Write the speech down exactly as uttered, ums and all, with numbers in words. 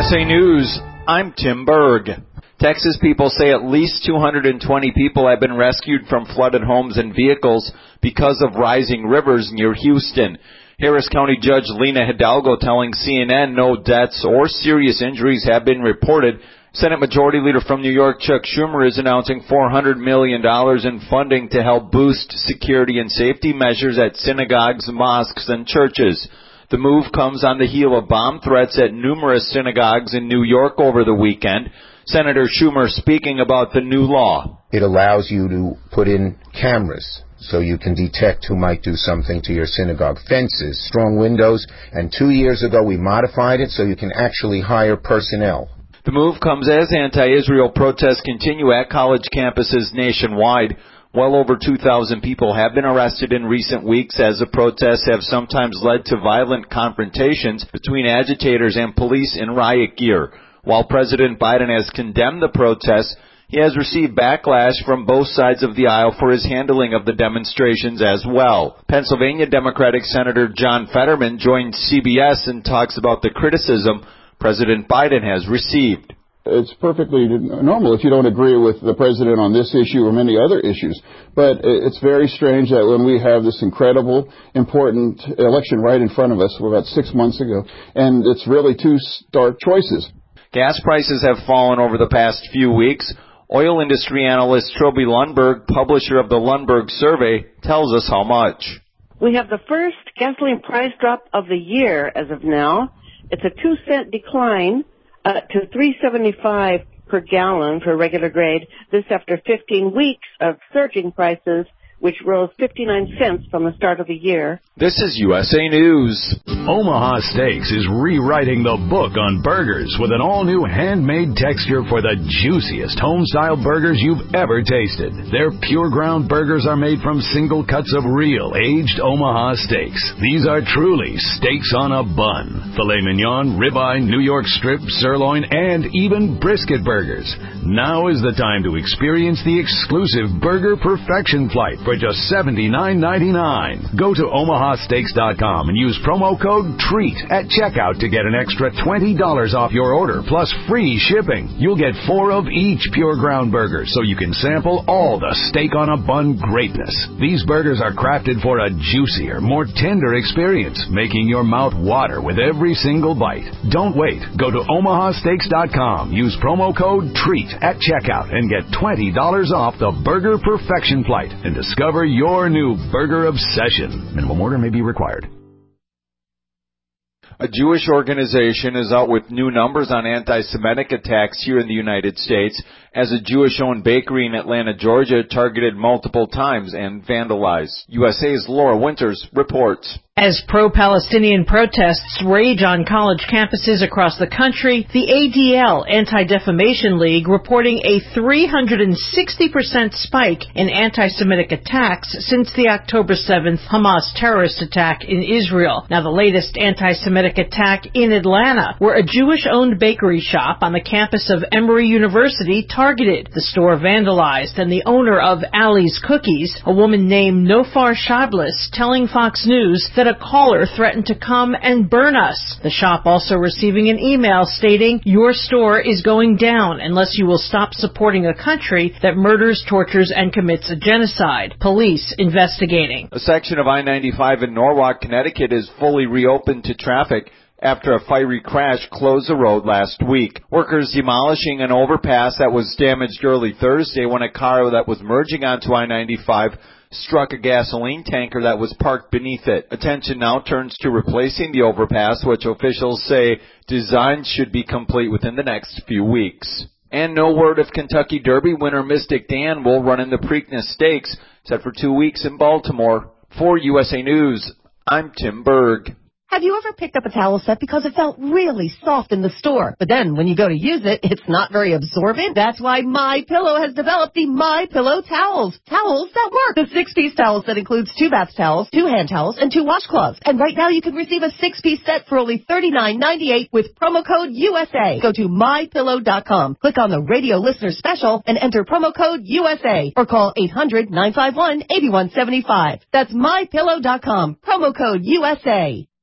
S A News, I'm Tim Berg. Texas people say at least two hundred twenty people have been rescued from flooded homes and vehicles because of rising rivers near Houston. Harris County Judge Lena Hidalgo telling C N N no deaths or serious injuries have been reported. Senate Majority Leader from New York, Chuck Schumer, is announcing four hundred million dollars in funding to help boost security and safety measures at synagogues, mosques, and churches. The move comes on the heel of bomb threats at numerous synagogues in New York over the weekend. Senator Schumer speaking about the new law. It allows you to put in cameras so you can detect who might do something to your synagogue. Fences, strong windows, and two years ago we modified it so you can actually hire personnel. The move comes as anti-Israel protests continue at college campuses nationwide. Well over two thousand people have been arrested in recent weeks as the protests have sometimes led to violent confrontations between agitators and police in riot gear. While President Biden has condemned the protests, he has received backlash from both sides of the aisle for his handling of the demonstrations as well. Pennsylvania Democratic Senator John Fetterman joined C B S and talks about the criticism President Biden has received. It's perfectly normal if you don't agree with the president on this issue or many other issues. But it's very strange that when we have this incredible, important election right in front of us, about six months ago, and it's really two stark choices. Gas prices have fallen over the past few weeks. Oil industry analyst Trilby Lundberg, publisher of the Lundberg Survey, tells us how much. We have the first gasoline price drop of the year as of now. It's a two cent decline uh, to three seventy-five per gallon for regular grade. This after fifteen weeks of surging prices, which rose fifty-nine cents from the start of the year. This is U S A News. Omaha Steaks is rewriting the book on burgers with an all-new handmade texture for the juiciest home-style burgers you've ever tasted. Their pure ground burgers are made from single cuts of real aged Omaha steaks. These are truly steaks on a bun. Filet mignon, ribeye, New York strip, sirloin, and even brisket burgers. Now is the time to experience the exclusive Burger Perfection Flight for just seventy-nine ninety-nine. Go to omaha steaks dot com and use promo code TREAT at checkout to get an extra twenty dollars off your order plus free shipping. You'll get four of each pure ground burger so you can sample all the steak on a bun greatness. These burgers are crafted for a juicier, more tender experience, making your mouth water with every single bite. Don't wait. Go to omaha steaks dot com. Use promo code TREAT at checkout and get twenty dollars off the Burger Perfection Flight and discover your new burger obsession. Minimum order may be required. A Jewish organization is out with new numbers on anti-Semitic attacks here in the United States as a Jewish-owned bakery in Atlanta, Georgia, targeted multiple times and vandalized. U S A's Laura Winters reports. As pro-Palestinian protests rage on college campuses across the country, the A D L, Anti-Defamation League, reporting a three hundred sixty percent spike in anti-Semitic attacks since the October seventh Hamas terrorist attack in Israel. Now, the latest anti-Semitic attack in Atlanta, where a Jewish-owned bakery shop on the campus of Emory University targeted. The store vandalized, and the owner of Ali's Cookies, a woman named Nofar Shablis, telling Fox News that a caller threatened to come and burn us. The shop also receiving an email stating, "Your store is going down unless you will stop supporting a country that murders, tortures, and commits a genocide." Police investigating. A section of I ninety-five in Norwalk, Connecticut is fully reopened to traffic after a fiery crash closed the road last week. Workers demolishing an overpass that was damaged early Thursday when a car that was merging onto I ninety-five struck a gasoline tanker that was parked beneath it. Attention now turns to replacing the overpass, which officials say design should be complete within the next few weeks. And no word if Kentucky Derby winner Mystic Dan will run in the Preakness Stakes, set for two weeks in Baltimore. For U S A News, I'm Tim Berg. Have you ever picked up a towel set because it felt really soft in the store, but then when you go to use it, it's not very absorbent? That's why MyPillow has developed the MyPillow towels. Towels that work. The six-piece towel set includes two bath towels, two hand towels, and two washcloths. And right now you can receive a six-piece set for only thirty-nine ninety-eight with promo code U S A. Go to my pillow dot com, click on the radio listener special, and enter promo code U S A, or call eight hundred nine five one eight one seven five. That's my pillow dot com, promo code U S A.